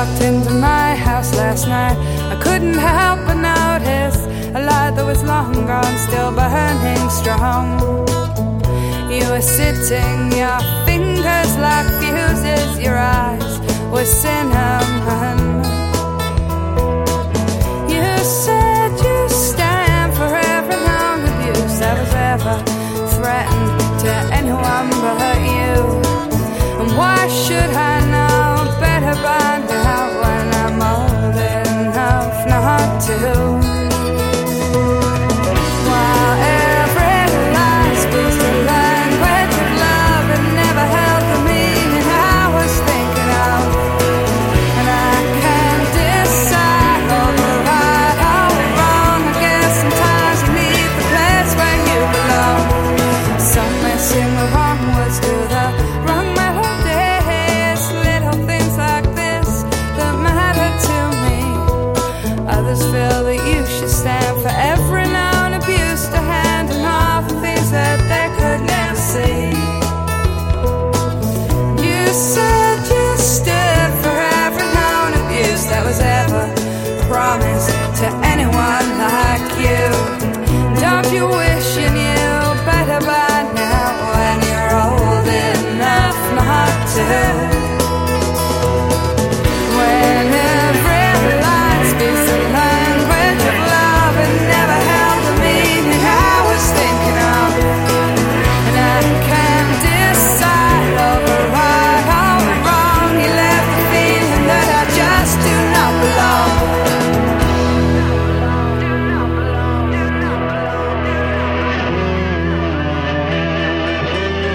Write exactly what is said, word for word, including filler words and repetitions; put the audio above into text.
walked into my house last night, I couldn't help but notice a light that was long gone, still burning strong. You were sitting, your fingers like fuses, your eyes were cinnamon. You said you stayed